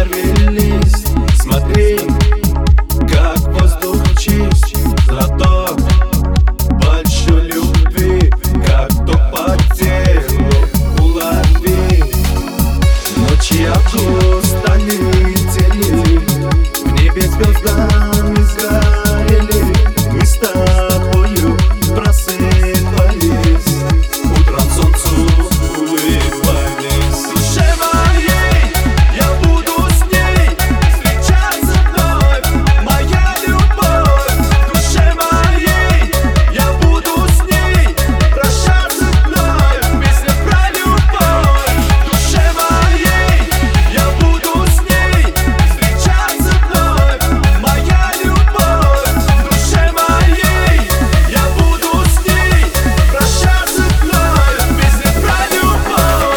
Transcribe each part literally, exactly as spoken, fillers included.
первый лист. Смотри, как воздух чист, глоток большой любви, как ток по телу улови. Ночи окно стали тени, в небе звездами сгорели. Мы с тобою просыпались, утром солнцу улыбались. В душе моей я буду с ней встречаться вновь, моя любовь. В душе моей я буду с ней прощаться вновь, песня про любовь. В душе моей я буду с ней встречаться вновь, моя любовь. В душе моей я буду с ней прощаться вновь, песня про любовь.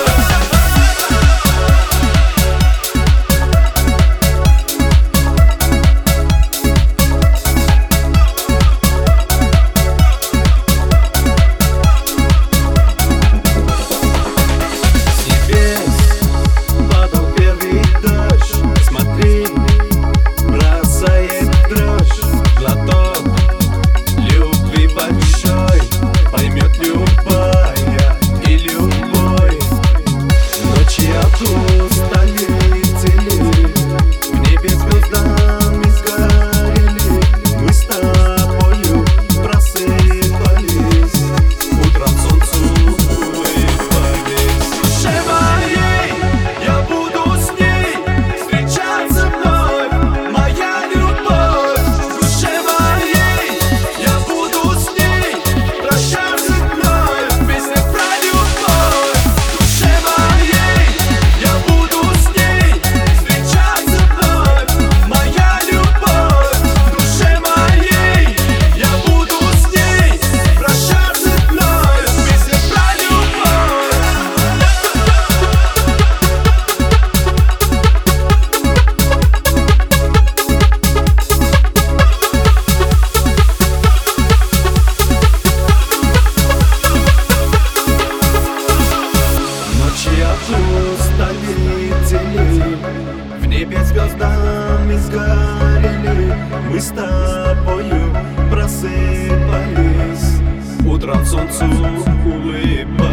С небес падал первый дождь. Смотри, бросает дрожь. Глоток любви большой поймет любая и любой. Ночи опустали тени, в небе звездами сгорели. Мы с тобою просыпались, утром солнцу улыбались. В душе моей я буду с ней встречаться вновь, моя любовь. В душе моей я буду с ней прощаться вновь, песня про любовь. В душе моей я буду с ней встречаться вновь, моя любовь. В душе моей я буду с ней прощаться вновь, песня про любовь. Ночи опустали тени, в небе звездами сгорели. Мы с тобою просыпались, утром солнцу улыбались.